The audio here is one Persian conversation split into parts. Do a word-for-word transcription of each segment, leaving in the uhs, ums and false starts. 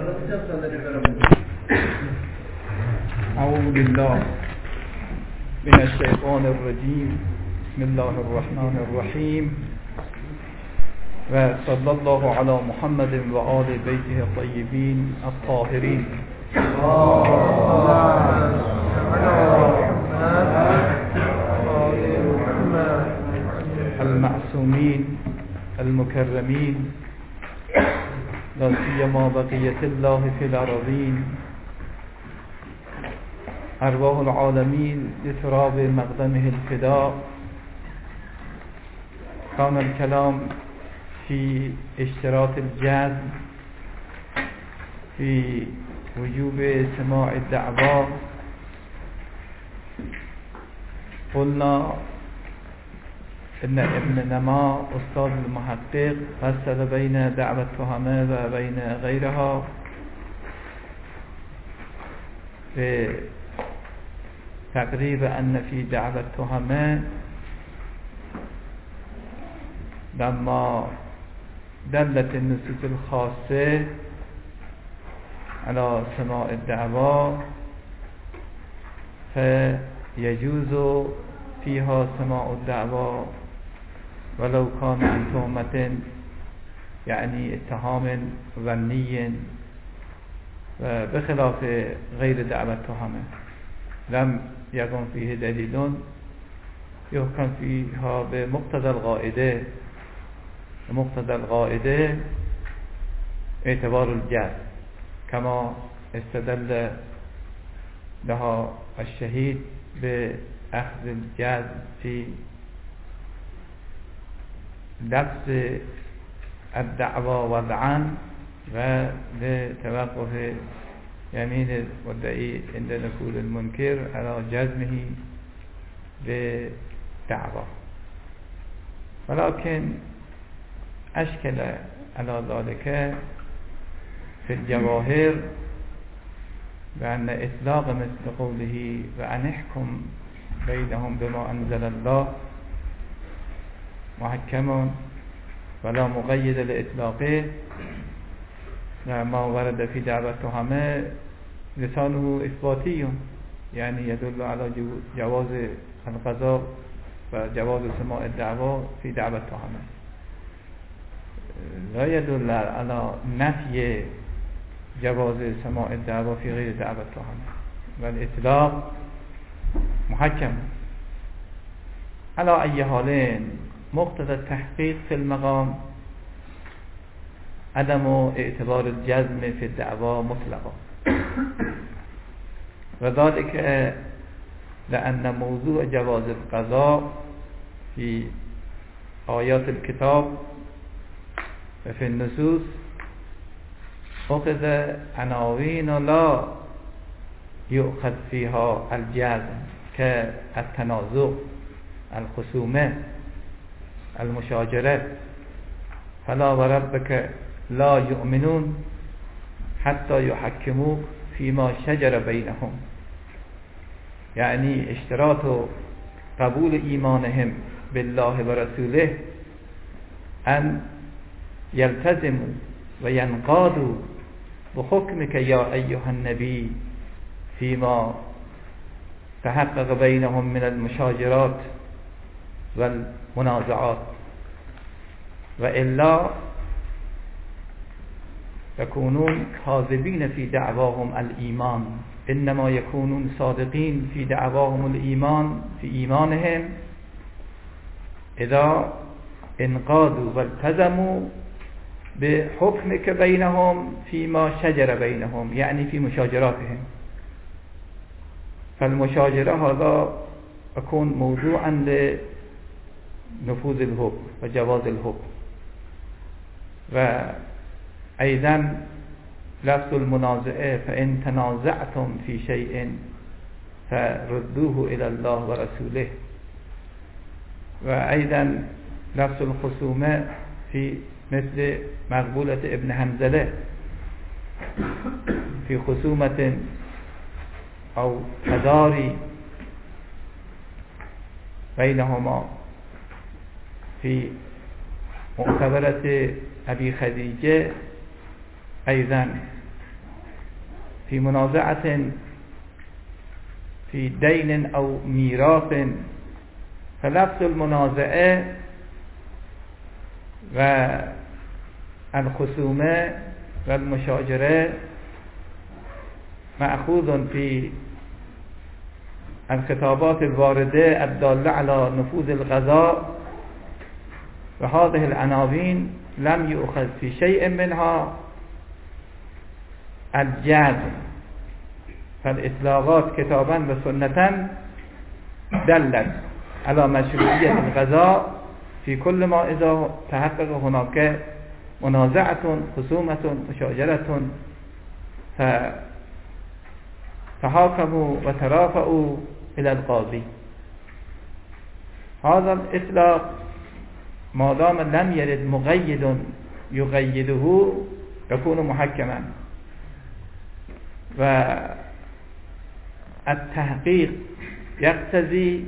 أعوذ بالله من الشيطان الرجيم. بسم الله الرحمن الرحيم، وصلى الله على محمد وآل بيته الطيبين الطاهرين المعصومين المكرمين، لا سيما بقية الله في الأراضين، أرواح العالمين لتراب مقدمه الفداء. كان الكلام في اشتراط الجزم في وجوب سماع الدعوى. قلنا إن ابن نما أستاذ المحقق فصل بين دعوى التهمة وبين غيرها بتقريب أن في دعوى التهمة لما دلت النصوص الخاصة على سماع الدعوى فيجوز فيها سماع الدعوى ولو كان عن تهمة، يعني اتهام ظني، بخلاف غير دعوى التهمة لم يكن فيه دليل يحكم فيها بمقتضى القاعدة. مقتضى القاعدة اعتبار الجزم كما استدل لها الشهيد بأخذ الجزم في لبس الدعوى وضعا ولتوقف يمين المدعي عند نفوذ المنكر على جزمه بدعوى. ولكن أشكل على ذلك في الجواهر بأن إطلاق مثل قوله وأن احكم بينهم بما أنزل الله محكم ولا مقيد لإطلاقه، ما ورد في دعوى التهمة لسانه إثباتي، يعني يدل على جواز القضاء وجواز سماع الدعوى في دعوى التهمة، لا يدل على نفي جواز سماع الدعوى في غير دعوى التهمة، والإطلاق محكم. على أي حالين مقتضى التحقيق في المقام عدم اعتبار الجزم في الدعوى مطلقا، وذلك لأن موضوع جواز القضاء في آيات الكتاب وفي النصوص أخذ عناوين لا يؤخذ فيها الجزم كالتنازع، الخصومة، المشاجرة. فلا وربك لا يؤمنون حتى يحكموك فيما شجر بينهم، يعني اشتراط قبول إيمانهم بالله ورسوله أن يلتزموا وينقادوا بحكمك يا أيها النبي فيما تحقق بينهم من المشاجرات والمنازعات، وإلا يكونون كاذبين في دعواهم الإيمان. إنما يكونون صادقين في دعواهم الإيمان في إيمانهم إذا انقادوا والتزموا بحكمك بينهم فيما شجر بينهم، يعني في مشاجراتهم. فالمشاجرة هذا يكون موضوعا لنفوذ الحكم وجواز الحكم. وأيضا لفظ المنازعة فإن تنازعتم في شيء فردوه إلى الله ورسوله. وأيضا لفظ الخصومة في مثل مقبولة ابن حنظلة في خصومة أو تداري بينهما في مؤتبرة أبي خديجة أيضا فی منازعة فی دین او میراث، فلفظ المنازعه و الخصومه و المشاجره مأخوذ فی الخطابات الوارده الداله على نفوذ القضاء، و هذه العناوین لم يؤخذ في شيء منها الجزم، فالإطلاقات كتابا وسنة دلت على مشروعية القضاء في كل ما إذا تحقق هناك منازعة خصومة مشاجرة فتحاكموا وترافعوا إلى القاضي. هذا الإطلاق ما دام لم يرد مقيد يقيده يكون محكما، والتحقيق يقتضي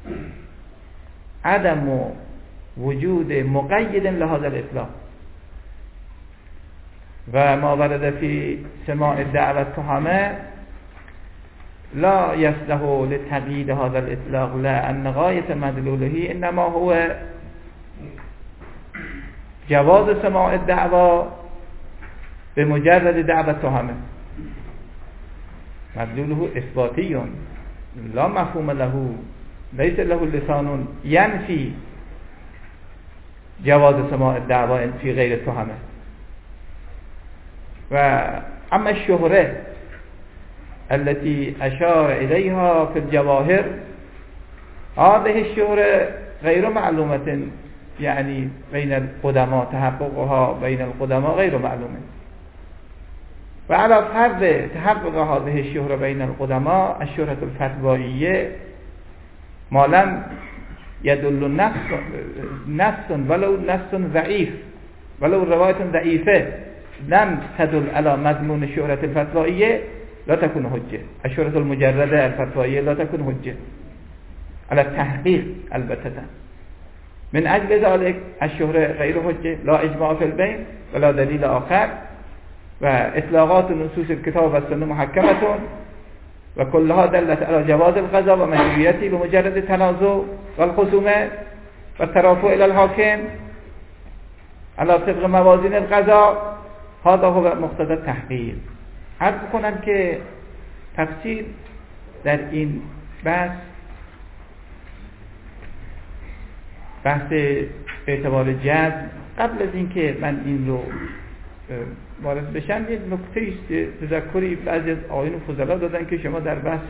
عدم وجود مقيد لهذا الإطلاق. وما ورد في سماع الدعوة التهمة لا يصلح لتقييد هذا الإطلاق، لأن غاية مدلوله إنما هو جواز سماع الدعوة بمجرد دعوة التهمة، مدلوله إثباتي لا مفهوم له، ليس له لسان ينفي جواز سماع الدعوة في غير التهمة. وأما الشهرة التي أشار إليها في الجواهر، هذه الشهرة غير معلومة، يعني بين القدماء تحققها بين القدماء غير معلومة. وعلى فرض تحقق هذه الشهرة بين القدماء الشهرة الفتوائية ما لم يدل نفس نفس ولو نفس ضعيف ولو رواية ضعيفة لم تدل على مضمون الشهرة الفتوائية لا تكون حجة. الشهرة المجردة الفتوائية لا تكون حجة على التحقيق البتة. من أجل ذلك الشهرة غير حجة، لا إجماع في البين ولا دليل آخر، وإطلاقات نصوص الكتاب والسنة محكمة، وكلها دلت على جواز القضاء ومشروعيته بمجرد التنازع والخصومة والترافع إلى الحاكم على طبق موازين القضاء. هذا هو مقتضى التحقیق. عرض کنم که تفصیل در این بحث بحث اعتبار جزم، قبل از اینکه من این رو وارد بشم یک نکته است، تذکری بعضی از آیین و فضلا دادن که شما در بحث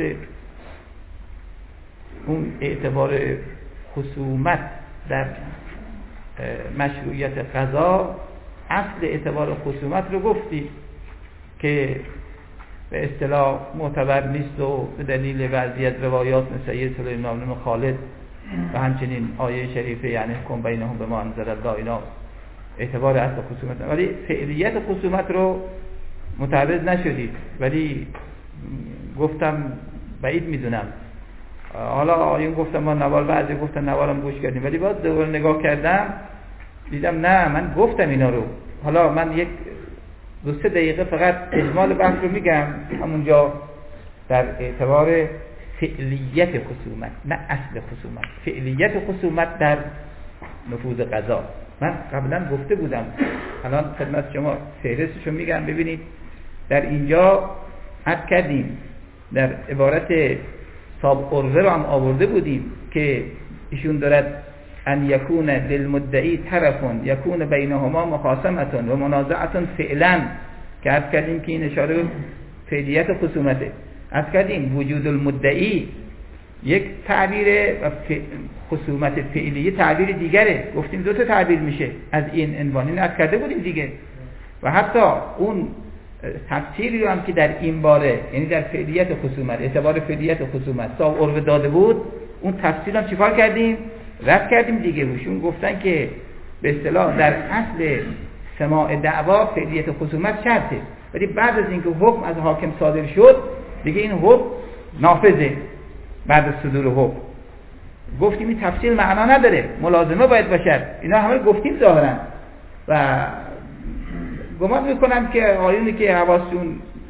اون اعتبار خصومت در مشروعیت قضا، اصل اعتبار خصومت رو گفتی که به اصطلاح معتبر نیست و به دلیل وضعیت روایات مثل سید سلیمان بن خالد و همچنین آیه شریفه یعنی حکم بینهم بما انزل الله، اینا اعتبار اصل خصومت. ولی فعلیت خصومت رو متعرض نشدید، ولی گفتم بعید میدونم. حالا آیون گفتم ما نوار، بعضی گفتن نوارم گوش کردیم، ولی باز دوباره نگاه کردم دیدم نه، من گفتم اینا رو. حالا من یک دو سه دقیقه فقط اجمال بحث رو میگم همونجا در اعتبار فعلیت خصومت، نه اصل خصومت. فعلیت خصومت در نفوذ قضا من قبلا گفته بودم، الان خدمت شما فهرستشو میگم ببینید. در اینجا عرض کردیم در عبارت صاحب عروه رو هم آورده بودیم که ایشون دارد ان یکون للمدعی طرفون یکون بینهما مخاصمتون و منازعتون فعلا، که عرض کردیم که این اشاره فعلیت خصومته. عرض کردیم وجود المدعی یک تعبیره و خصومت فعلی تعبیر دیگره. گفتیم دو تا تعبیر میشه از این عنوان، این عرض کرده بودیم دیگه. و حتی اون تفسیری رو هم که در این باره، یعنی در فعلیت خصومت، اعتبار فعلیت خصومت صاحب عروه داده بود، اون تفسیر هم چیکار کردیم؟ رد کردیم دیگه. وشون گفتن که به اصطلاح در اصل سماع دعوا فعلیت خصومت شرطه، ولی بعد از اینکه حکم از حاکم صادر شد دیگه این حکم نافذه. بعد از صدور حکم گفتیم این تفصیل معنا نداره، ملازمه باید باشد. اینا همه گفتیم ظاهرا، و گمان میکنم که آیونی که حواسشون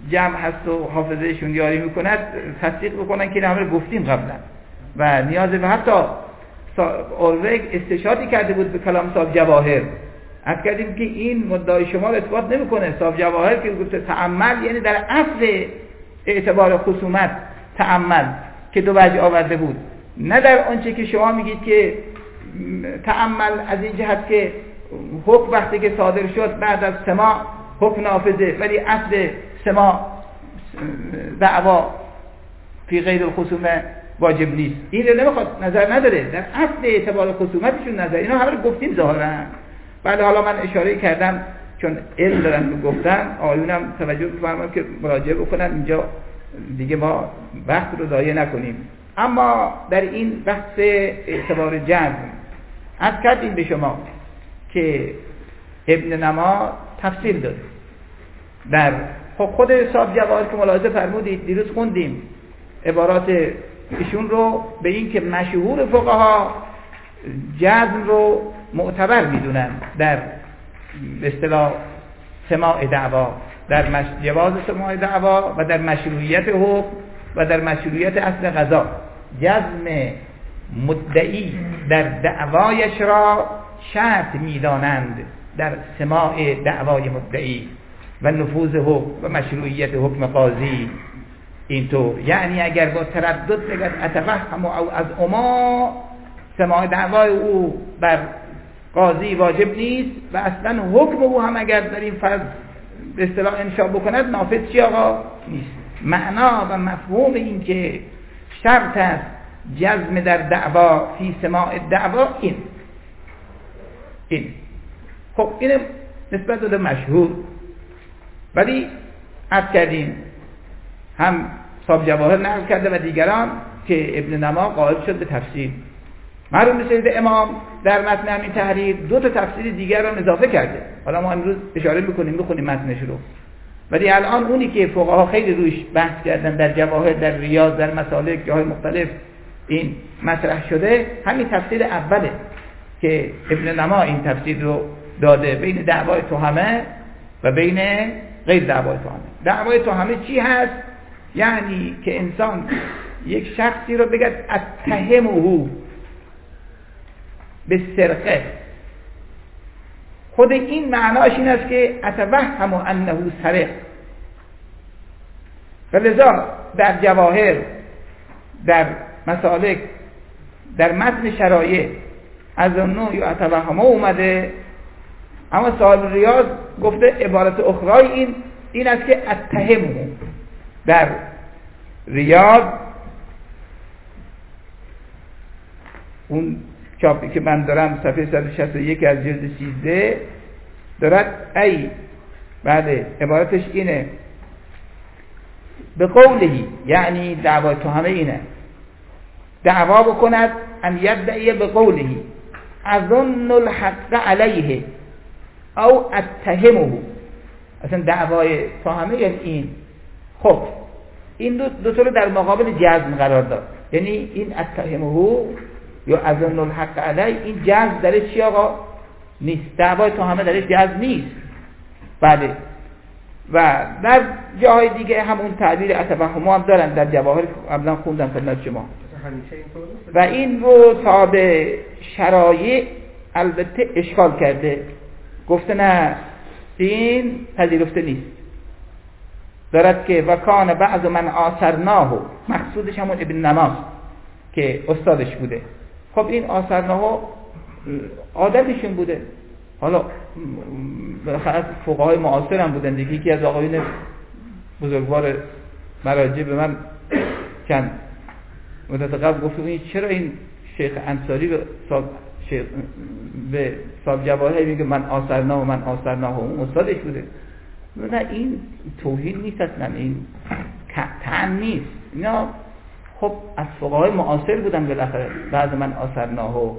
جمع هست و حافظهشون یاری میکند تصدیق بکنن که همه گفتیم قبلا و نیاز به حتی اولوگ استشهادی کرده بود به کلام صاحب جواهر. عرض کردیم که این مدعای شما رو اثبات نمیکنه. صاحب جواهر که گفته تأمل یعنی در اصل اعتبار خصومت تأمل که دو وجه آورده بود، نه در آنچه که شما میگید که تأمل از این جهت که حکم وقتی که صادر شد بعد از سماع حکم نافذه، ولی اصل سماع دعوا فی غیر الخصومه واجب نیست. این رو نمیخواد، نظر نداره در اصل اعتبار خصومتشون نظر. اینا همه رو گفتیم ظاهرا. بعد حالا من اشاره کردم چون علم دارن رو گفتن، آیونم توجه بفرمایید که مراجعه بکنن اینجا دیگه ما وقت رو ضایع نکنیم. اما در این بحث اعتبار جزم عرض کردیم به شما که ابن نما تفسیر داد در خود صاحب جواهر که ملاحظه فرمودید دیروز خوندیم عبارات ایشون رو به این که مشهور فقها جزم رو معتبر میدونن در به اصطلاح سماع دعوا، در مش... جواز سماع دعوا و در مشروعیت حکم و در مشروعیت اصل قضا. جزم مدعی در دعوایش را شرط میدانند در سماع دعوای مدعی و نفوذ حکم و مشروعیت حکم قاضی. اینطور یعنی اگر با تردد بگد اتفهم او از اما سماع دعوای او بر قاضی واجب نیست و اصلا حکم او هم اگر در این فرض به اصطلاح انشاء بکند نافذ چی آقا نیست. معنا و مفهوم این که شرط است جزم در دعوا فی سماع دعوا این این خب این نسبت به مشهور. ولی عرض کردیم هم صاحب جواهر نقل کرده و دیگران که ابن نما قائل شد به تفسیر. مرحوم سید امام در متن همین تحریر دو تا تفسیر دیگر را اضافه کرده. حالا ما امروز اشاره میکنیم میخونیم متنش رو. ولی الان اونی که فقها خیلی روش بحث کردن در جواهر، در ریاض، در مسالک جاهای مختلف این مطرح شده، همین تفسیر اوله که ابن نما این تفسیر رو داده بین دعوای تهمه و بین غیر دعوای تهمه. دعوای تهمه چی هست؟ یعنی که انسان یک شخصی رو بگه اتهمه به سرقه. خود این معناش این است که اتوهم انه سرق. و لذا در جواهر، در مسالک، در متن شرایع از اون نوع یا اتوهمه اومده، اما صاحب ریاض گفته عبارت اخرای این این است که اتهمه. در ریاض اون چاپی که من دارم صفحه صد و شصت و یک از جلد سیزده دارد ای بله عبارتش اینه به قولهی، یعنی دعوای تهمه اینه دعوا بکند ان یدعی به قولهی اظن الحق علیه او اتهمه. اصلا دعوای تهمه یعنی این. خب این دو, دو تا رو در مقابل جزم قرار داد. یعنی این اتهمه یا اظن الحق علیه این جزم درش چی آقا نیست. دعوای تهمه درش جزم نیست. بله. و در جاهای دیگه همون تعبیر اتوهم هم دارن در جواهر قبلا خوندم خدمت شما. و این رو تابع شرایع البته اشکال کرده، گفته نه این پذیرفته نیست. دارد که وکان بعض من آثرناه، مقصودش همون ابن نماست که استادش بوده. خب این آثرناه عادتشون بوده. حالا بالاخره فقهای معاصر هم بودن دیگه. یکی از آقایون بزرگوار مراجع به من چند مدت قبل گفت این چرا این شیخ انصاری به صاحب شیخ به صاحب جواهر میگه من آثرناه و من آثرناه، اون استادش بوده. نه این توهین نیست اصلا، این طعن نیست. اینا خب از فقهای معاصر بودن بالاخره. بعد من آثرناه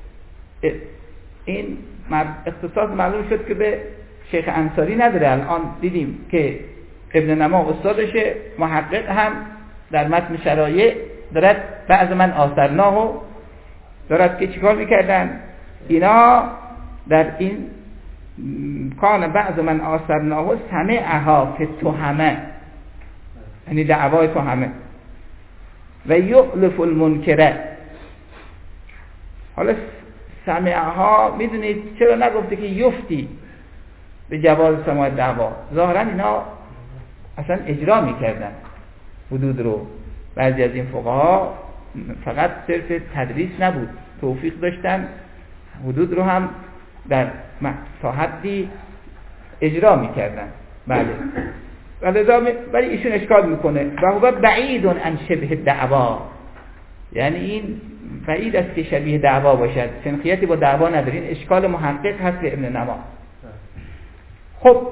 این اختصاص معلوم شد که به شیخ انصاری نداره. الان دیدیم که ابن نما استادشه، محقق هم در متن شرایع دارد بعض من آثرناه دارد که چیکار میکردن اینا در این کان بعض من آثرناه سمعها که تهمه یعنی دعوای تو همه. و یؤلف المنکره. حالا سمعها میدونید چرا نگفته که یفتی به جواز سماع دعوا؟ ظاهرا اینا اصلا اجرا میکردن حدود رو. بعضی از این فقها فقط صرف تدریس نبود، توفیق داشتن حدود رو هم در تا حدی اجرا میکردن. بله ولی ایشون اشکال میکنه و هو بعید عن شبه دعوا، یعنی این بعید است که شبیه دعوا باشد، سنخیتی با دعوا نداره. این اشکال محقق هست به ابن نما. خب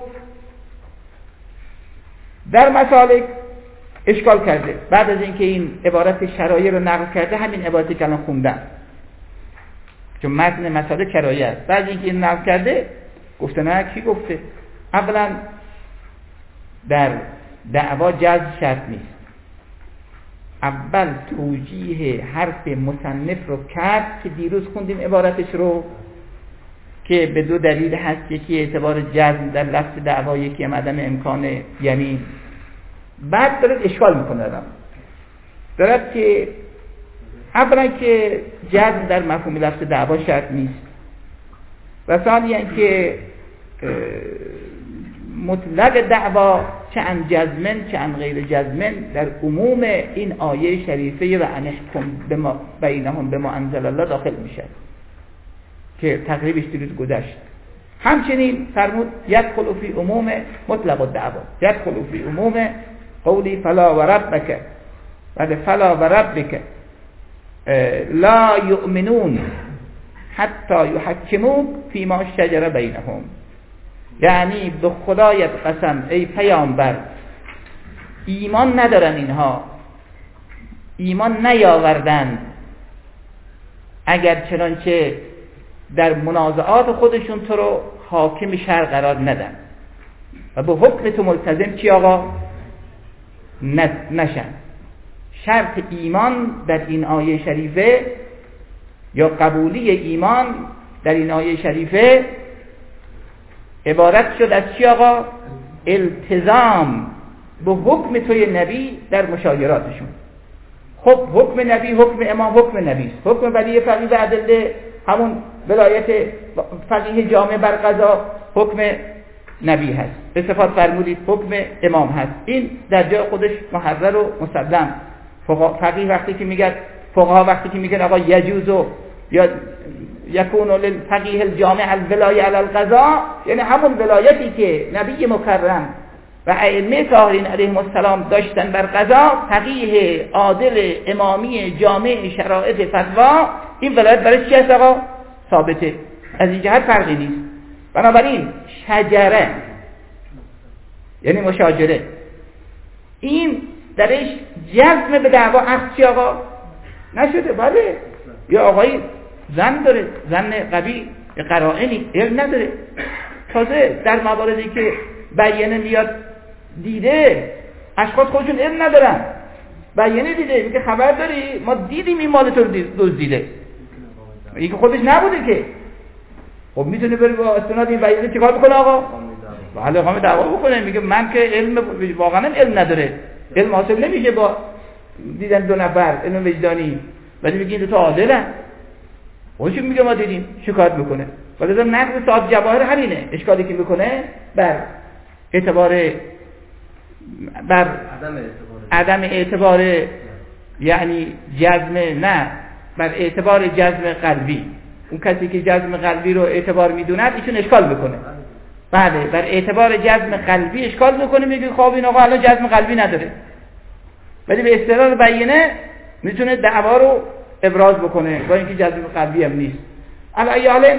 در مسالک اشکال کرده بعد از اینکه این عبارت شرایع رو نقل کرده، همین عبارتی که الان خوندم چون متن مسالک شرایع است، بعد اینکه این نقل کرده گفته نه کی گفته؟ اولا در دعوا جزم شرط نیست. اول توجیه حرف مصنف رو کرد که دیروز خوندیم عبارتش رو که به دو دلیل هست، یکی اعتبار جزم در لفظ دعوا، یکی هم عدم امکان یمین. بعد دارد اشکال میکنه دارم دارد که اولا که جزم در مفهوم لفظ دعوا شرط نیست و ثانیاً که مطلق دعوا چه ان جزمن چه ان غیر جزمن در عموم این آیه شریفه و انحکم بما بینهم بما انزل الله داخل میشه که تقریبش دیروز گذشت. همچنین فرمود یدخل فی عموم مطلق الدعوا، یدخل فی عموم قولی فلا و ربک، بعد فلا و ربک لا یؤمنون حتی یحکموک فیما شجر بینهم، یعنی به خدایت قسم ای پیامبر ایمان ندارن، اینها ایمان نیاوردند اگر چنانچه در منازعات خودشون تو رو حاکم شرع قرار ندن و به حکم تو ملتزم چی آقا نشن. شرط ایمان در این آیه شریفه یا قبولی ایمان در این آیه شریفه عبارت شد از چی آقا؟ التزام به حکم توی نبی در مشاوراتشون. خب حکم نبی حکم امام حکم نبی است، حکم ولی فقیه و ادله همون ولایت فقیه جامع بر قضا حکم نبی هست، به صفات فرمودید حکم امام هست. این در جای خودش محرر و مسلم. فقیه وقتی که میگه فقها وقتی که میگن آقا یجوزو یا یکون للفقیه الجامع الولایه علی القضا، یعنی همون ولایتی که نبی مکرم و ائمه طاهرین علیهم السلام داشتن بر قضا، فقیه عادل امامی جامع شرایط فتوا، این ولایت برای چی هست آقا؟ ثابته. از این جهت فرقی نیست. بنابراین شجره یعنی مشاجره، این درش جزم به دعوا عقد چی آقا؟ نشده. بله یا آقایی زن داره، زن قوی قرائنی علم نداره، تازه در مواردی که بیانه میاد دیده اشخاص خودشون علم ندارن، بیانه دیده میگه خبر داری ما دیدیم این مال تو دزدیده، این که خودش نبوده که. خب میتونه بره با استناد این بیانه چیکار بکنه آقا؟ بله اقامه دعوا بکنه، میگه من که علم واقعا علم نداره، علم حاصل نمیشه با دیدن دو نفر علم وجدانی، ولی میگه این تو عادلن، خودشون میگه ما دیدیم، شکایت میکنه. ولی در نقض صاحب جواهر همینه، اشکالی که میکنه بر اعتبار بر عدم اعتبار یعنی جزم، نه بر اعتبار جزم قلبی. اون کسی که جزم قلبی رو اعتبار میدوند ایشون اشکال میکنه. بله بر اعتبار جزم قلبی اشکال میکنه، میگه خب این آقا الان جزم قلبی نداره، ولی به استدلال بیانه میتونه دعوا رو ابراز بکنه با اینکه جزم قلبی هم نیست. علیه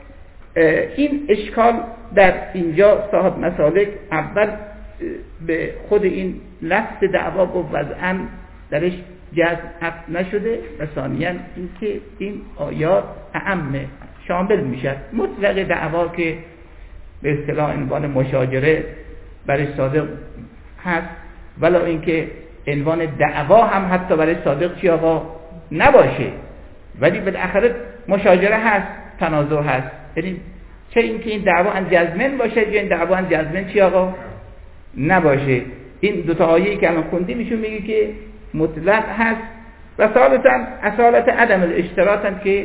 این اشکال در اینجا صاحب مسالک اول به خود این لفظ دعوا گفت وضعاً درش جزم عقد نشده و ثانیاً اینکه این آیات اعم شامل میشد. مطلق دعوا که به اصطلاح عنوان مشاجره برای صادق هست، ولی اینکه عنوان دعوا هم حتی برای صادق چی آقا نباشه، ولی بالاخره مشاجره هست، تنازع هست. یعنی چه اینکه این دعوا ان جزمن باشه یا این دعوا ان جزمن چی آقا نباشه. این دو تا آیه‌ای که الان خوندیم ایشون میگه که مطلق هست و ثالثاً اصالت عدم الاشتراط هم که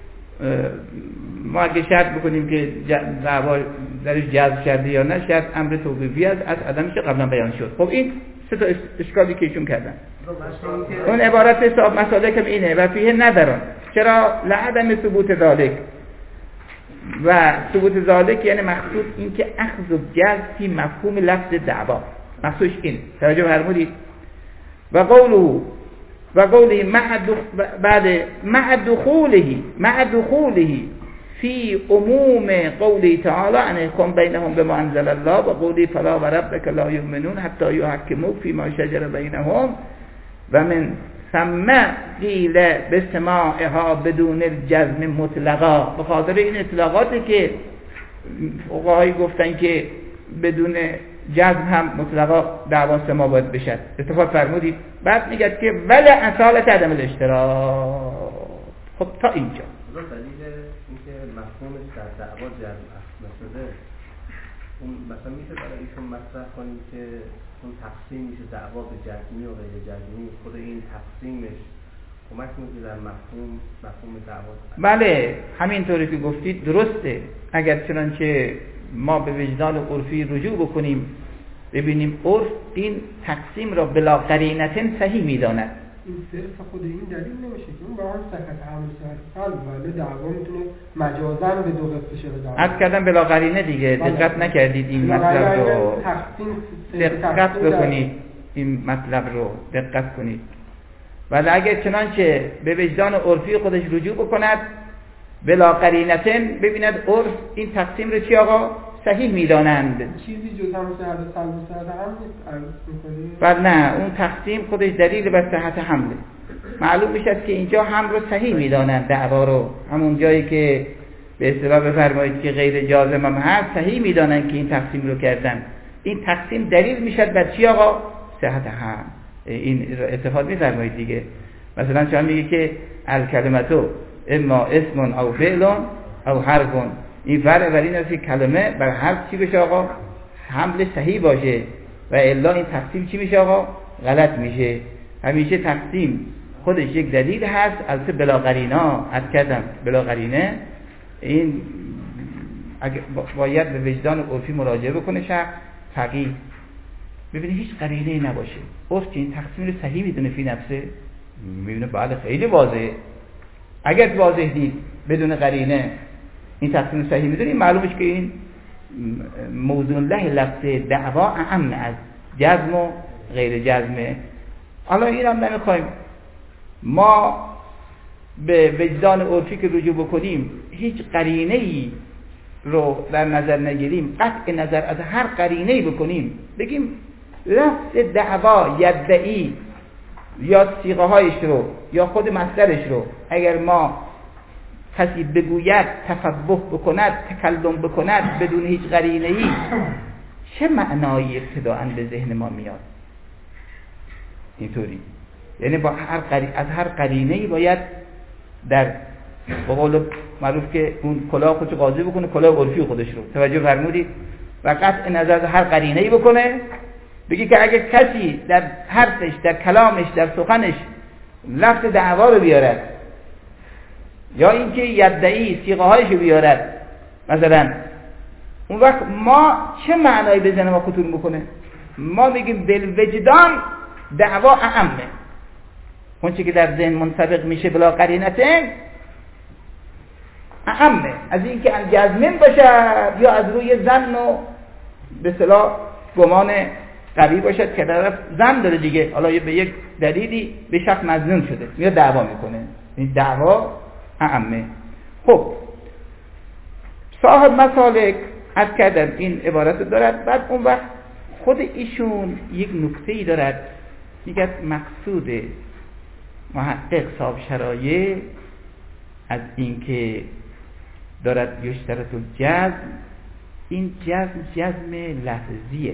ما اگه شرط بکنیم که دعوا درش جذب شده یا نه، شرط امر توقیفی است، از عدمش قبلا بیان شد. خب این سه تا اشکالی که ایشون کردن. اون عبارت حساب مسالک هم اینه و فیه ندارن. چرا؟ لعدم ثبوت ذالک و ثبوت ذالک یعنی مقصود این که اخذ و جذب مفهوم لفظ دعوا، مقصودش این. توجه فرمودید؟ و قوله و قوله مع بعد مع دخوله مع دخوله فی عموم قوله تعالی ان يحكم بينهم بما انزل الله و قوله فلا وربك لا يؤمنون حتى يحكموك فيما شجر بينهم و من ثم قیل بسماعها بدون الجزم مطلقا. به خاطر این اطلاقاتی که فقهای گفتن که بدون جزم هم مطلقا دعوا سما باید بشد. اتفاق فرمودید. بعد میگه که ولی اصالت عدم الاشتراط. خب تا اینجا دلیل اینکه مفهومش در دعوا جزم نشده، اون مثلا میشه برای ایشون مطرح کنیم که اون تقسیم میشه دعوا به جزمی و غیر جزمی، خود این تقسیمش کمک میکنه در مفهوم مفهوم دعوا. بله همینطوری که گفتید درسته. اگر چنانچه ما به وجدان عرفی رجوع بکنیم ببینیم عرف این تقسیم را بلا قرینتن صحیح میداند. این صرف خود این دلیل نمیشه که اون با هم سکت حمل سرسل ولی دعوا میتونه مجازن به دو قسم شه. دعوا عرض کردم بلا قرینه دیگه. دقت نکردید این مطلب رو. دقت بکنید این مطلب رو دقت کنید. ولی اگر چنانچه به وجدان عرفی خودش رجوع بکند بلا قرینتن ببیند عرف این تقسیم رو چی آقا صحیح میدانند. چیزی جز هم صحت سلب و صحت هم نیست. بله نه، اون تقسیم خودش دلیل بر صحت حمله. معلوم میشه که اینجا هم رو صحیح میدانند دعوا رو، همون جایی که به اصطلاح بفرمایید که غیر جازم هم هست صحیح میدانند که این تقسیم رو کردن. این تقسیم دلیل میشد بر چی آقا؟ صحت هم. این اتفاق میفرمایید دیگه. مثلا شما میگه که الکلمتو اما اسم او فعل او حرف. این فرق بر این است که کلمه بر حرف چی بشه آقا؟ حمل صحیح باشه و الا این تقسیم چی میشه آقا؟ غلط میشه. همیشه تقسیم خودش یک دلیل هست، البته بلا قرینا. عرض کردم بلا قرینه این باید به وجدان عرفی مراجعه بکنه شخص فقیه، ببینه هیچ قرینه نباشه. عرف که این تقسیم رو صحیح میدونه فی نفسه، میبینه بله خیلی واضحه. اگر واضح دید بدون قرینه این تقسیم رو صحیح میدونه، معلومش که این موضوع له لفظ دعوا اعم از جزم و غیر جزمه. حالا این هم نمیخوایم ما به وجدان عرفی که رجوع بکنیم هیچ قرینه‌ای رو در نظر نگیریم، قطع نظر از هر قرینه‌ای بکنیم، بگیم لفظ دعوا یدعی یا صیغه هایش رو یا خود مصدرش رو اگر ما کسی بگوید تفبه بکند تکلم بکند بدون هیچ قرینه‌ای، چه معنایی ابتداءً به ذهن ما میاد؟ اینطوری یعنی با هر قرینه از هر قرینه‌ای باید در به قول معروف که اون کلاه خودش قاضی بکنه کلاه عرفی خودش رو. توجه فرمودید؟ و قطع نظر از هر قرینه‌ای بکنه، بگی که اگه کسی در حرفش در کلامش در سخنش لفظ دعوا رو بیارد یا اینکه یدعی صیغه هایش رو بیارد مثلا، اون وقت ما چه معنایی به ذهن ما خطور میکنه؟ ما میگیم بالوجدان دعوا اعمه، اون چی که در ذهن منطبق میشه بلا قرینتن اعمه از اینکه الجزمن باشد یا از روی ظن و به اصطلاح گمان قوی باشد که طرف ظن داره دیگه، حالا به یک دلیلی به شخص مظنون شده میاد دعوا میکنه، این دعوا اعمه. خب صاحب مسالک عرض کردم این عبارت دارد. بعد اون وقت خود ایشون یک نکته‌ای دارد، میگه مقصود محقق صاحب شرایع از اینکه دارد یشترط الجزم، این جزم جزم لفظیه،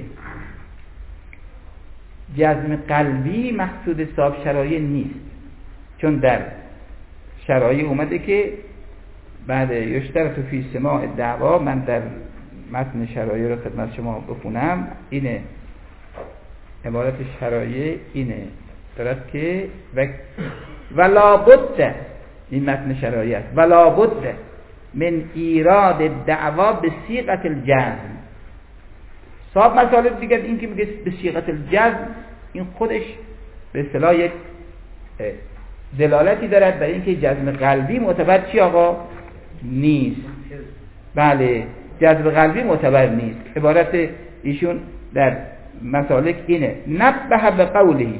جزم قلبی مقصود صاحب شرایع نیست. چون در شرایع اومده که بعد یشترط فی سماع دعوا، من در متن شرایع رو خدمت شما بخونم، اینه عبارت شرایع اینه دارد که و ولا بد، این متن شرایع است، ولا بد من ایراد دعوا به صیغه الجزم. صاحب مطالب دیگه این که میگه به صیغه الجزم، این خودش به اصطلاح یک دلالتی دارد برای اینکه جزم قلبی معتبر چی آقا نیست. بله جزم قلبی معتبر نیست. عبارت ایشون در مسالک اینه نبه به قولی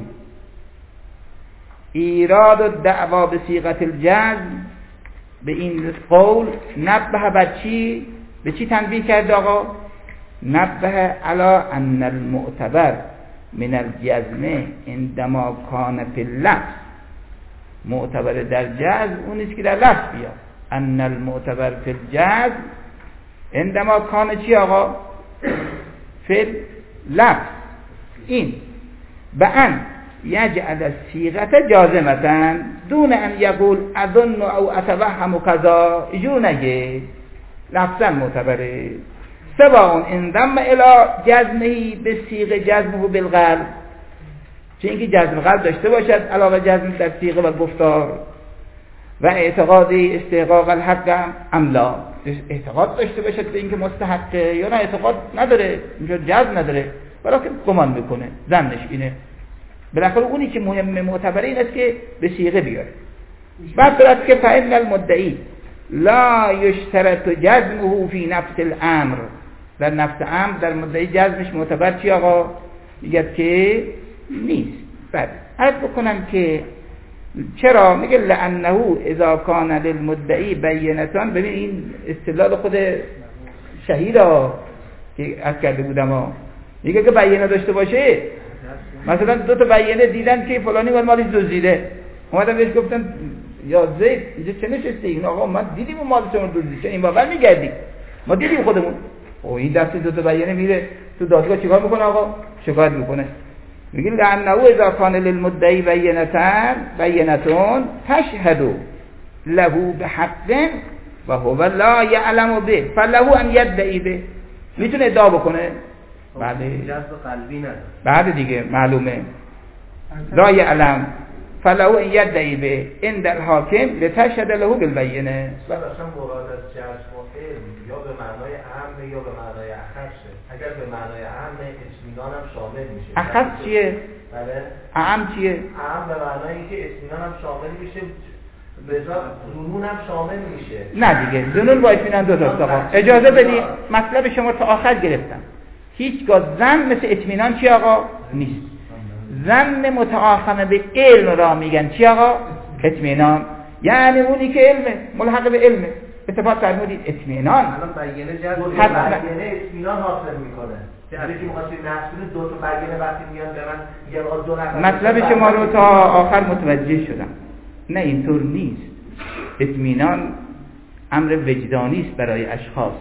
ایراد و دعوا به صیغه الجزم، به این قول نبه بر چی؟ به چی تنبیه کرد آقا؟ نبه علی ان المعتبر من الجزم عندما کان فی اللفظ، معتبر در جزم اون نیست که در لفظ بیاد. ان المعتبر فی الجزم عندما کان چی آقا؟ فی اللفظ، این به ان یجعل صیغه جازمه دون ان یقول اظن او اتوهم کذا، اینجور نگه لفظا معتبره سواء انضم الى جزمه به صیغه جزمه بالقلب، چه اینکه جزم قلب داشته باشد علاوه جزم در صیغه و گفتار، و اعتقاد استحقاق الحق ام لا، اعتقاد داشته باشد به اینکه مستحقه یا نه اعتقاد نداره، اینجا جزم نداره ولی گمان میکنه، ظنش اینه. بالاخره اونی که مهم معتبره این است که به صیغه بیاره. بعد دارد که فإن المدعی لا یشترط جزمه فی نفس الامر، در نفس امر در مدعی جزمش معتبر چی آقا؟ میگه که نیست. بعد عرض بکنم که چرا میگه لانه اذا کان للمدعی بینتان. ببین این استدلال خود شهیدا که از کرده بودم ها، میگه که بیانه داشته باشه. مثلا دو تا بیانه دیدن که فلانی مال مالی دزدیده، اومدن بهش گفتن یا زید اینجا چه نشسته؟ این آقا ما دیدیم اون مال شما دزدیده، این باور میگردی ما دیدیم خودمون. او این دست دو تا بیانه میره تو دادگاه چیکار میکنه آقا؟ شکایت میکنه. میگه لانه اذا کان للمدعی بینتان بینتون تشهد له بحق و هو لا یعلم به فله ان یدعی به، میتونه ادعا بکنه. بله جزم قلبی نداره. بعد دیگه معلومه لا یعلم فله ان یدعی به عند الحاکم لتشهد له بالبینه. اصلا مراد از جزم و علم یا به معنای عام یا به معنای اخصه. اگر به معنای عام اطمینان هم شامل میشه. اخص چیه؟ بله. عام چیه؟ عام به معنای اینکه اطمینان هم شامل میشه، بذات ظنون هم شامل میشه. نه دیگه ظنون با اطمینان دو تاست آقا. اجازه بدید مطلب شما تا آخر گرفتم. هیچگاه ظن مثل اطمینان چی آقا؟ نیست. ظن متعاقب به علم را میگن چی آقا؟ اطمینان. یعنی اونی که علمه ملحق به علمه. اتفاق فرمودید اطمینان. الان بیانه جزم بیانه اطمینان حاصل میکنه. یعنی که می‌خواستید نحس دو تا بیانه وقتی میان به من میگن آقا دو نفر. مطلب شما رو تا آخر متوجه شدم. نه اینطور نیست. اطمینان امر وجدانی است برای اشخاص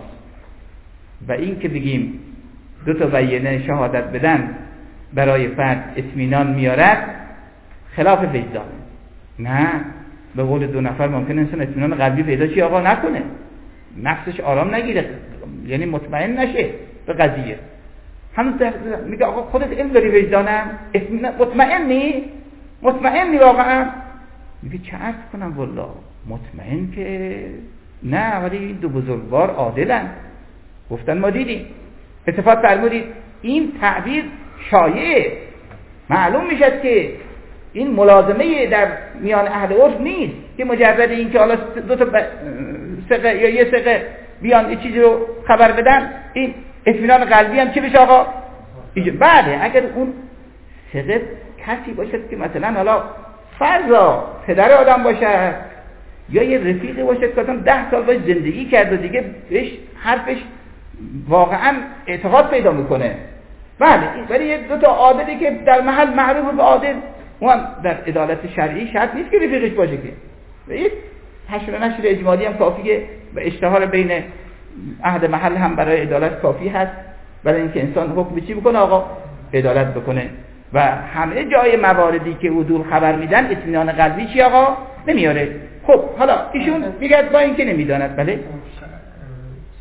و این که بگیم دو تا بیانه شهادت بدن برای فرد اطمینان میارد خلاف وجدان. نه به قول دو نفر ممکن انسان اطمینان قلبی پیدا چی آقا نکنه، نفسش آرام نگیره، یعنی مطمئن نشه به قضیه. هنوز میگه آقا خودت علم داری وجدانم، اطمینان مطمئنی؟ مطمئنی واقعا؟ میگه چه عرض کنم والله مطمئن که نه، ولی این دو بزرگوار عادلن، گفتن ما دیدیم. اتفاق فرمودید این تعبیر شایعه، معلوم میشد که این ملازمه در میان اهل عرف نیست که مجرد این که حالا دو تا ثقه یا یه ثقه بیان یه چیزی رو خبر بدن این اطمینان قلبی هم چی بشه آقا؟ بله اگر اون ثقه کسی باشد که مثلا حالا فرضا پدر آدم باشد یا یه رفیقی باشد که اصلا ده سال باش زندگی کرد و دیگه بهش حرفش واقعا اعتقاد پیدا میکنه. بله ولی یه دو تا عادلی که در محل معروف به عادل، اون در عدالت شرعی شرط نیست که رفیقش باشه که. و یک حشر و نشر اجمالی هم کافیه و اشتهار بین اهل محل هم برای عدالت کافی هست برای اینکه انسان حکم چی بکنه آقا؟ عدالت بکنه. و همه جای مواردی که عدول خبر میدن اطمینان قلبی چی آقا؟ نمیاره. خب حالا ایشون میگه با اینکه نمیداند. بله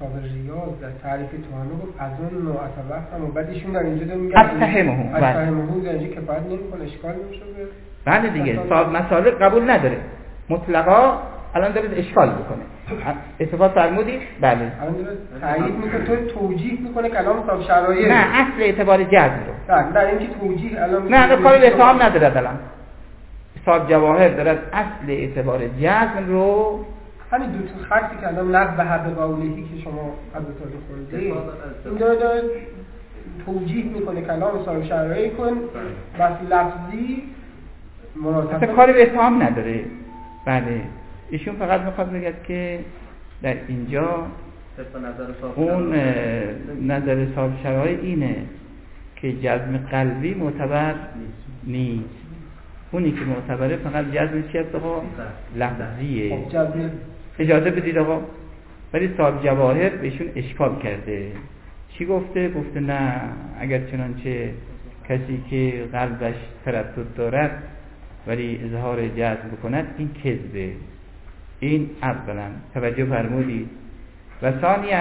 استاد ریاض در تعریف توهمه گفت از اون نوع اتوقع و بعد ایشون در اینجا داره میگه اتهمه اتهمه در اینجا کفایت نمیکنه، اشکال نمیشه. بله دیگه صاحب مسائل قبول نداره مطلقا، الان داره اشکال میکنه. اتفاق فرمودید؟ بله الان داره تایید میکنه، تو توجیه میکنه کلام صاحب شرایط. نه اصل اعتبار جزم رو نه در اینکه توجیه الان نه نه کاری به اتهام نداره. الان صاحب جواهر داره اصل اعتبار جزم رو، همین دو تا خطی که الان نقد به حد قولهی که شما از طور خوندید این داره داره توجیه میکنه کلام صاحب شرایط کن بس لفظی اصلا کاری به اتهام نداره. بله ایشون فقط میخواد بگه که در اینجا اون نظر صاحب شرایط اینه که جزم قلبی معتبر نیست، اونی که معتبره فقط جزم چی هست آقا؟ لفظیه. اجازه بدید آقا. ولی صاحب جواهر بهشون اشکال کرده. چی گفته؟ گفته نه اگر چنانچه کسی که قلبش تردد دارد ولی اظهار جزم بکند این کذبه. این اولا توجه فرمودید. و ثانیاً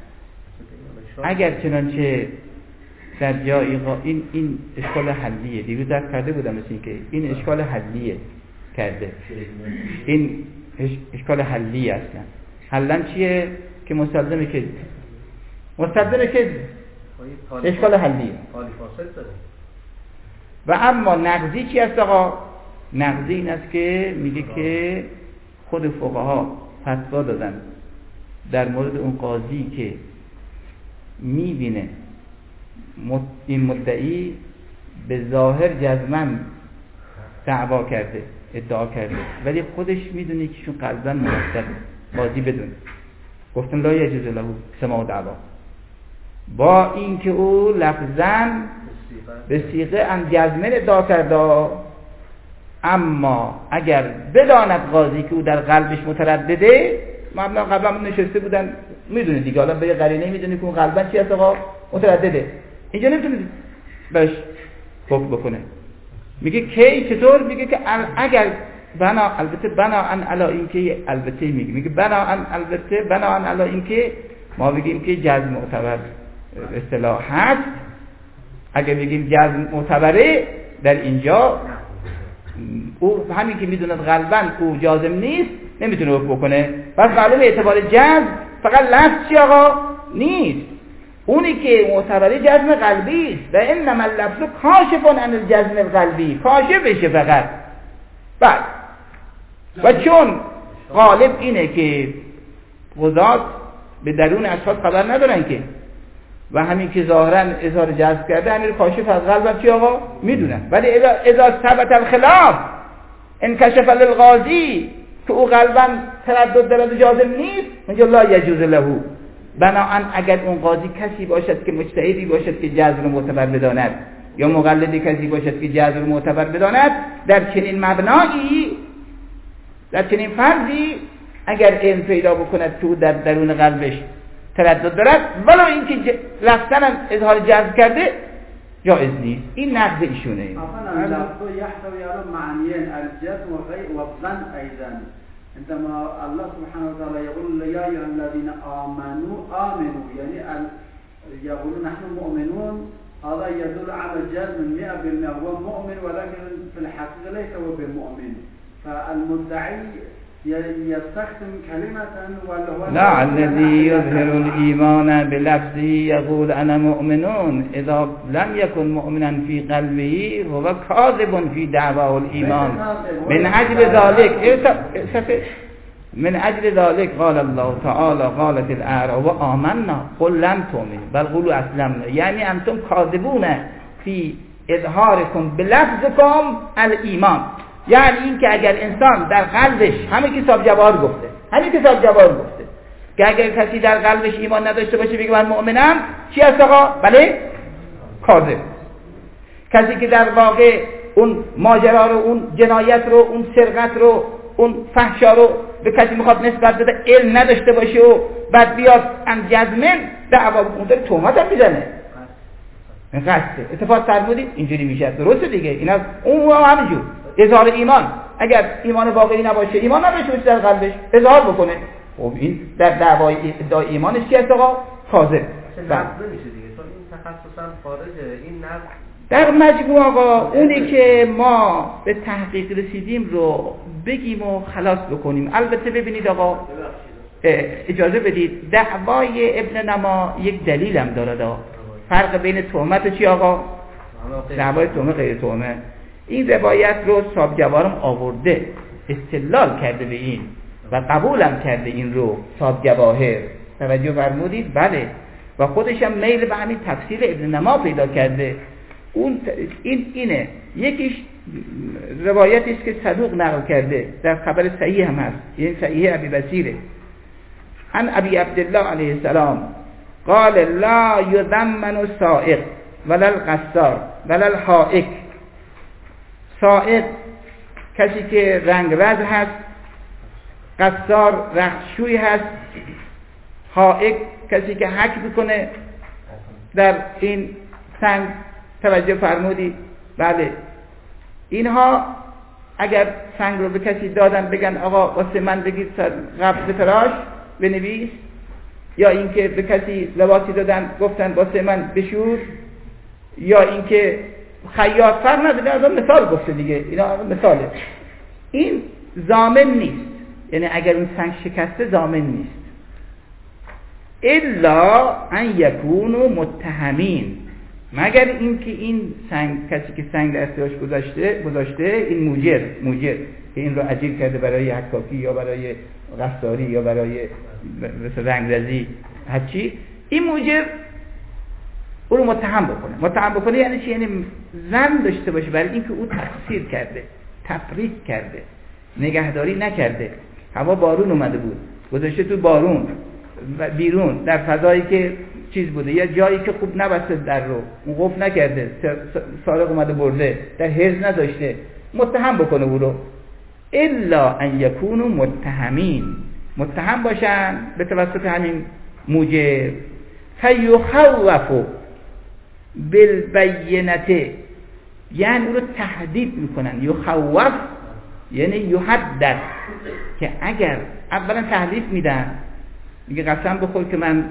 اگر چنانچه در جایی این این اشکال حلیه، دیروز درس کرده بودم مثل این که این اشکال حلیه کرده، این اشکال حلیه اصلا. حلن چیه؟ که مستلزم کذب، مستلزم کذب اشکال حلیه. و اما نقضی چی است آقا؟ نقضی این است که میگه که خود فقها فتوا دادن در مورد اون قاضی که میبینه این مدعی به ظاهر جزمن دعوا کرده، ادعا کرده، ولی خودش میدونه که شون قلباً مرتب قاضی بدونه، گفتن لا یجوز له سماع دعوا، با اینکه او لفظاً به صیغه ان جزمن ادعا کرده، اما اگر بداند قاضی که او در قلبش متردده، ما قبلا نشسته بودن میدونه دیگه، حالا به یه قرینه میدونه که اون قلبا چی هست آقا؟ متردده، اینجا نمیتونه بهش حکم بکنه. میگه کی چطور؟ میگه که اگر بنا البته بنا ان علی اینکه البته میگه میگه بنا ان البته بنا ان علی اینکه ما بگیم که جزم معتبر اصطلاح هست، اگر بگیم جزم معتبره در اینجا او همین که میدوند قلباً او جازم نیست نمیتونه حکم بکنه. پس معلومه اعتبار جزم فقط لفظ چی آقا؟ نیست، اونی که معتبره جزم قلبی است. و انما اللفظ کاشف عن الجزم القلبی، کاشف بشه فقط. بعد و چون غالب اینه که قضات به درون اشخاص خبر ندارن که، و همین که ظاهرا اظهار جزم کرده همین کاشف از قلب چی آقا؟ میدونن. ولی اذا ثبت الخلاف انکشف للقاضی که او قلباً تردد دارد و جازم نیست، میگه لا یجوز له، بناهن اگر اون قاضی کسی باشد که مجتهدی باشد که جزم رو معتبر بداند، یا مقلدی کسی باشد که جزم رو معتبر بداند، در چنین مبنایی، در چنین فرضی اگر علم پیدا بکند که او در درون قلبش تردد دارد ولو اینکه لفظاً اظهار جزم کرده جایز نیست. این نقض ایشونه. آخر اللفظ يحتوي على معنيين الجزم والظن أيضا. عندما الله سبحانه وتعالى يقول يا أيها الذين آمنوا آمنوا يعني يقول نحن مؤمنون، هذا يدل على الجزم مئة بالمئة، هو مؤمن ولكن في الحقيقة ليس هو بمؤمن. فالمدعي يستخدم كلمة ولا لا الذي يظهر الإيمان بلفظه يقول أنا مؤمنون إذا لم يكن مؤمنا في قلبه هو كاذب في دعواه الإيمان. من أجل ذلك من أجل ذلك قال الله تعالى قالت الأعراب آمنا قل لم تؤمنوا بل قولوا أسلمنا، يعني أنتم كاذبون في إظهاركم بلفظكم الإيمان. یعنی این که اگر انسان در قلبش همین که صاحب جواهر گفته، همین که صاحب جواهر گفته که اگر کسی در قلبش ایمان نداشته باشه بگه من مؤمنم، چی هست آقا؟ بله کاذب. کسی که در واقع اون ماجرا رو، اون جنایت رو، اون سرقت رو، اون فحشا رو به کسی میخواد نسبت بده، علم نداشته باشه و بعد بیاد ان جزمن دعوا بکنه، داره تهمت هم میزنه، این قصده. اتفاق فرمودید اینجوری میشه، درسته دیگه. اینا اون هم همینجور اظهار ایمان، اگر ایمان واقعی نباشه، ایمان نداشته باشه در قلبش، اظهار بکنه خب این در دعوای ادعای ایمانش چی است آقا؟ کاذب. نقد نمیشه دیگه، چون این تخصصا خارجه. این نقد در مجموع آقا اونی که ما به تحقیق رسیدیم رو بگیم و خلاص بکنیم. البته ببینید آقا، اجازه بدید، دعوای ابن نما یک دلیل هم داره. فرق بین تهمت و چی آقا؟ دعوای تهمه غیر تهمه. این روایت رو صاحب‌جواهرم آورده، استدلال کرده به این و قبولم کرده این رو صاحب‌جواهر. توجه فرمودید؟ بله. و خودش هم میل به همین تفسیر ابن نما پیدا کرده. اون این اینه. یکیش روایتی است که صدوق نقل کرده، در خبر صحیح هم هست، این صحیح ابی بصیره. عن ابی عبدالله علیه السلام قال لا یضمن السائق ولا القصار ولا الحائک. سائق کسی که رنگرز هست، قصار رختشوی هست، حائک کسی که حک میکنه در این سنگ. توجه فرمودی؟ بله. اینها اگر سنگ رو به کسی دادن بگن آقا واسه من بگید قبض تراش بنویس، یا اینکه به کسی لباسی دادن گفتن واسه من بشور، یا اینکه خیاط فرق نداره، از اون مثال گفته دیگه، اینا مثاله. این ضامن نیست، یعنی اگر اون سنگ شکسته ضامن نیست، الا ان یکونوا متهمین، مگر اینکه این سنگ، کسی که سنگ در اختیارش گذاشته گذاشته این موجر موجر که این رو اجیر کرده برای حکاکی یا برای قصاری یا برای مثل رنگرزی هرچی، این موجر او رو متهم بکنه. متهم بکنه یعنی چی؟ یعنی ظن داشته باشه برای اینکه او تقصیر کرده، تفریط کرده، نگهداری نکرده. هوا بارون اومده بود، گذاشته تو بارون و بیرون در فضایی که چیز بوده، یا جایی که خوب نبسته در رو، اون قفل نکرده، سارق اومده برده، در حرز نداشته، متهم بکنه او رو. الا ان یکونوا متهمین، متهم باشن به توسط همین موجب. فیخوفوا بالبینه، یعنی او رو تهدید میکنن. یخوف یعنی یهدد، که اگر اولا تحلیف میدن، میگه قسم بخور که من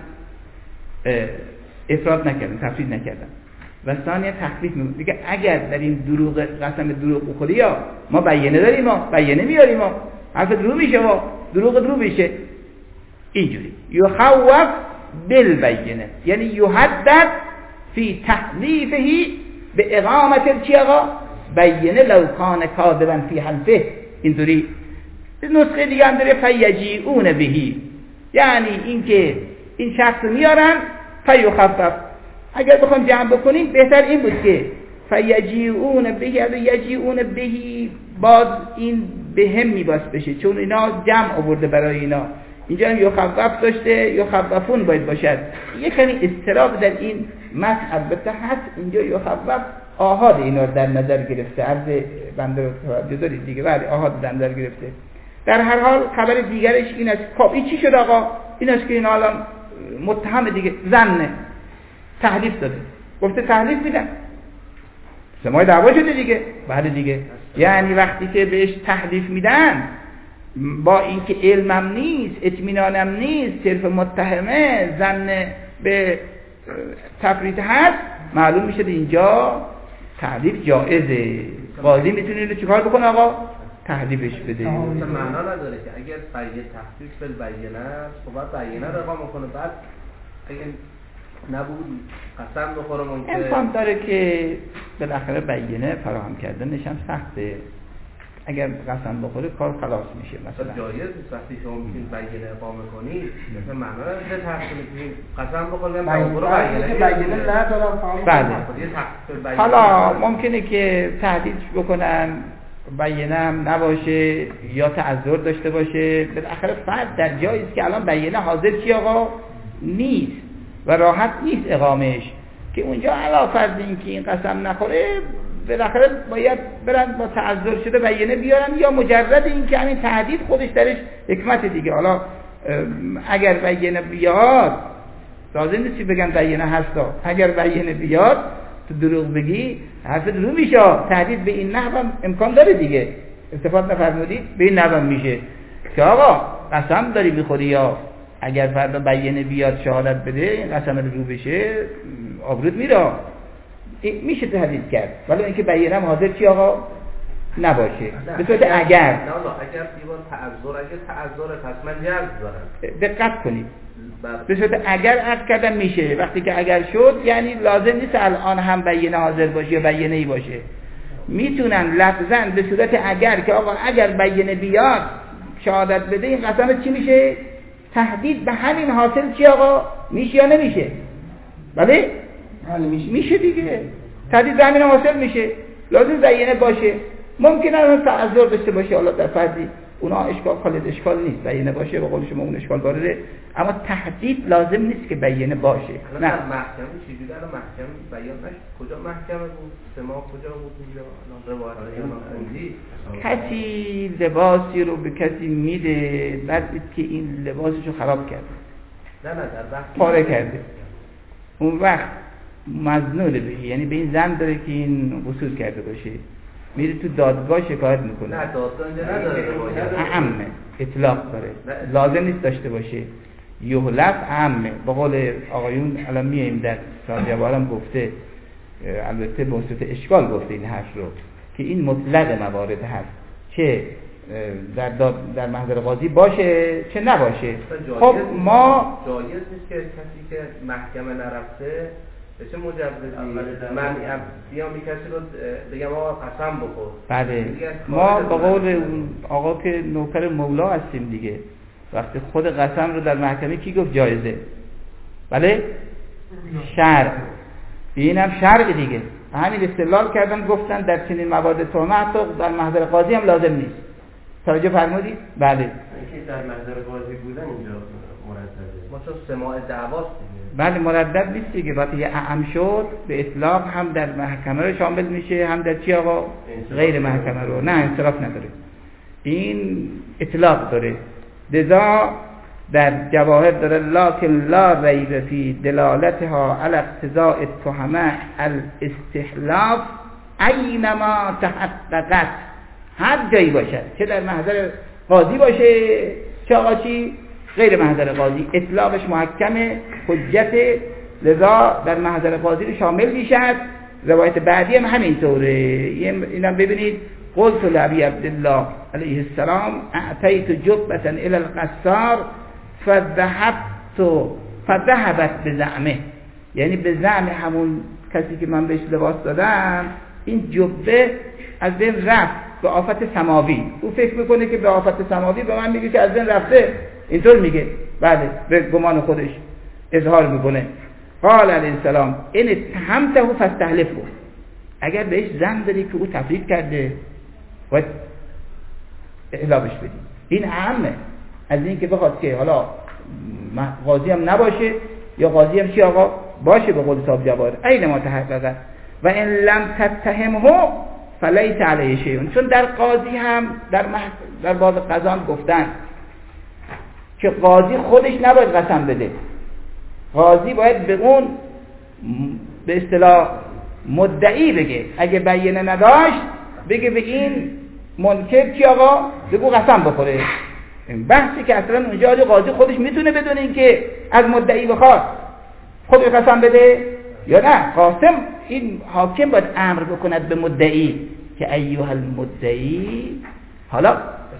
افراد نکردم، تفرید نکردم، و ثانیا تخفیف میگه اگر در این دروغ قسم دروغ بخوری یا ما بیانه داریم، ما بیانه میاریم، ما حرف دروغ میشه، ما دروغ دروغ میشه. اینجوری یخوف بالبینه یعنی یهدد فی تحلیفه به اقامت چی آقا؟ بیانه لو کان کاذبا فی حلفه. اینطوری نسخه دیگه هم داره فیجیئون بهی، یعنی اینکه این شخص میارن فیخفف. اگر بخوام جمع بکنیم بهتر این بود که فیجیئون بهی، اگر یجیئون بهی باز این به هم میباس بشه، چون اینا جمع آورده برای اینا. اینجا هم یخفف داشته، یخففون باید باشد. یک کمی اضطراب در این متن البته هست. اینجا یخفف آحاد اینا در نظر گرفته، عرض بنده رو توجه دارید دیگه. بله آحاد در نظر گرفته. در هر حال خبر دیگرش این است. خب این چی شد آقا؟ این است که این الان متهم دیگه، زنه، تحلیف داده، گفته تحلیف میدن، سمای دعوا شده دیگه. بله دیگه، یعنی وقتی که بهش تحلیف میدن با اینکه علمم نیست، اطمینانم نیست، صرف متهمه، زن به تفرید هست، معلوم میشه اینجا تحلیف جائزه. قاضی میتونه اینو چیکار بکنه آقا؟ تحلیفش بده. اصلا معنا نداره که اگر بیه تخفیف بل بیانه است، خب باید بیانه رو اقامه کنه، بعد اگه نبود قسم بخوره ممکن امکان داره که بالاخره بیانه فراهم کردنش هم سخته. اگر قسم بخوره کار خلاص میشه. مثلا جایز نیست وقتی شما میتونید بیانه اقامه کنید، مثلا معنا نداره تحصیل کنید قسم بخورید بیانه ندارم. بله. حالا ممکنه که تهدید بکنن بیانه هم نباشه یا تعذر داشته باشه. بالاخره فرد در جایی است که الان بیانه حاضر چی آقا نیست و راحت نیست اقامهش، که اونجا علاوه بر اینکه این قسم نخوره بالاخره باید برن با تعذر شده بیانه بیارن، یا مجرد اینکه همین تهدید خودش درش حکمت دیگه. حالا اگر بیانه بیاد لازم نیست بگن بیانه هستا، اگر بیانه بیاد تو دروغ بگی حرف دروغ میشه. تهدید به این نحو امکان داره دیگه. استفاده نفرمودید به این نحو میشه که آقا قسم داری میخوری یا اگر فردا بیانه بیاد شهادت بده این قسم رو بشه آبرود میره. میشه تهدید کرد ولی اینکه بیانه حاضر چی آقا نباشه به صورت اگر نه اگر دیوار تعذر اگر تعذر پس من جلد دارم. دقت کنید به صورت اگر عرض کردم میشه. وقتی که اگر شد یعنی لازم نیست الان هم بیانه حاضر باشه یا بیانه ای باشه. میتونن لفظاً به صورت اگر که آقا اگر بیانه بیاد شهادت بده این قسم چی میشه؟ تهدید به همین حاصل چی آقا؟ میشه یا نمیشه؟ بله؟ میشه. میشه دیگه. تهدید به همین حاصل میشه. لازم بیانه باشه. ممکنه اون تعذر داشته باشه حالا در فردی اونا اشکال خالد اشکال نیست بیانه باشه به قول شما اون اشکال وارده اما تهدید لازم نیست که بیانه باشه. نه محکمه چجوری الان محکمه بیان نشد کجا محکمه بود سما کجا بود اونجا روایت کسی لباسی رو به کسی میده بعد که این لباسشو خراب کرده نه نه در وقت پاره کرده اون وقت مظنون به یعنی به این زن داره که این قصور کرده باشه میره تو دادگاه شکایت میکنه. نه دادگاه نداره عامه اطلاق داره لازم نیست داشته باشه یهلف عامه به قول آقایون الان میایم در سازیابارم گفته البته به صورت اشکال گفته این حرف رو که این مطلق موارد هست چه در داد در محضر قاضی باشه چه نباشه. خب ما جایز نیست که کسی که محکمه نرفته به چه مجوزی من بیام یک کسی رو بگم آقا قسم بخور. بله ما به قول آقا که نوکر مولا هستیم دیگه وقتی خود قسم رو در محکمه کی گفت جایزه؟ بله شرع اینم شرع دیگه همین استدلال کردن گفتن در چنین موارد تهمه حتی در محضر قاضی هم لازم نیست. توجه فرمودید؟ بله اینکه در محضر قاضی بودن اینجا مردده ما چون سماع دعواست بله مردد نیست دیگه وقتی اعم شد به اطلاق هم در محکمه رو شامل میشه هم در چی آقا غیر محکمه رو نه انصراف نداره این اطلاق داره. لذا در جواهر داره لکن لا ریب فی دلالتها علی اقتضاء التهمه الاستحلاف اینما تحققت هر جایی باشد چه در محضر قاضی باشه چه آقا چی غیر محضر قاضی اطلاقش محکمه حجت لذا در محضر قاضی رو شامل میشد. روایت بعدی هم همینطوره اینم ببینید قلت لعبی عبدالله علیه السلام اعطیت جبتا الى القصار فذهبت فذهبت بزعمه یعنی به زعم همون کسی که من بهش لباس دادم این جبه از بین رفت به آفت سماوی. او فکر میکنه که به آفت سماوی به من میگه که از بین رفته اینطور میگه بله به گمان خودش اظهار میکنه. قال علیه السلام این اتهمته فاستحلفه اگر بهش زن داری که او تفریط کرده باید احلافش بدی. این اهمه از این که بخواد که حالا قاضی هم نباشه یا قاضی هم چی آقا باشه به قول صاحب جواهر این ما تحققت و این لم تتهمه فلیس علیه شیء چون در قاضی هم در مح... در باب قضا گفتن که قاضی خودش نباید قسم بده قاضی باید به اون به اصطلاح مدعی بگه اگه بیانه نداشت بگه به این منکر کی آقا بگو قسم بخوره. این بحثی که اصلا اونجا قاضی خودش میتونه بدونه این که از مدعی بخواد خودش قسم بده یا نه قاسم این حاکم باید امر بکند به مدعی که ایها المدعی حالا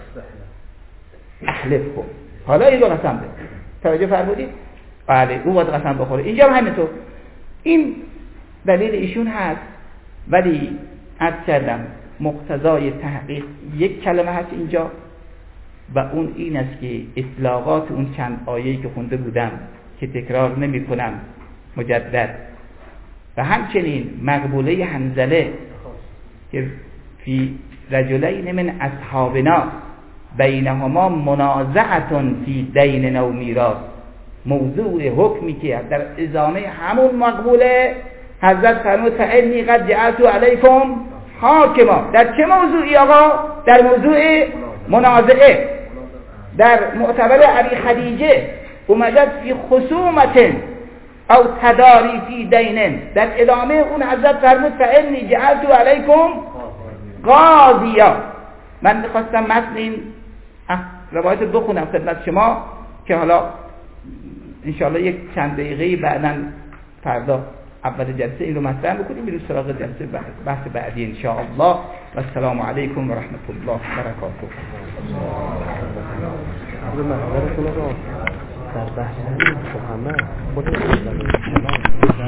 احلف کن حالا اینو قسم بده. توجه فرمودید؟ بله او باید قسم بخوره. اینجا هم همینطور این دلیل ایشون هست ولی عرض کردم مقتضای تحقیق یک کلمه هست اینجا و اون این است که اطلاقات اون چند آیه‌ای که خونده بودم که تکرار نمی کنم مجدد و همچنین مقبوله حنظله که فی رجلین من اصحابنا بینهما منازعه فی دین و میراث موضوع حکمی که در ادامه همون مقبوله حضرت فرمود فانی قد جعلت علیکم حاکما. در چه موضوعی آقا؟ در موضوع منازعه در معتبر ابی خدیجه اومدد فی خصومت او تداری فی دین در ادامه اون حضرت فرمود فانی جعلت علیکم قاضیا. من میخواستم متن این روایت دو خونم خدمت شما که حالا انشاءالله یک چند دقیقه بعداً فردا اول جلسه این رو مطرح بکنیم، میریم سراغ جلسه بحث بعدی انشاءالله. و السلام علیکم و رحمت الله و برکاته. در بحث همین خب همه خودش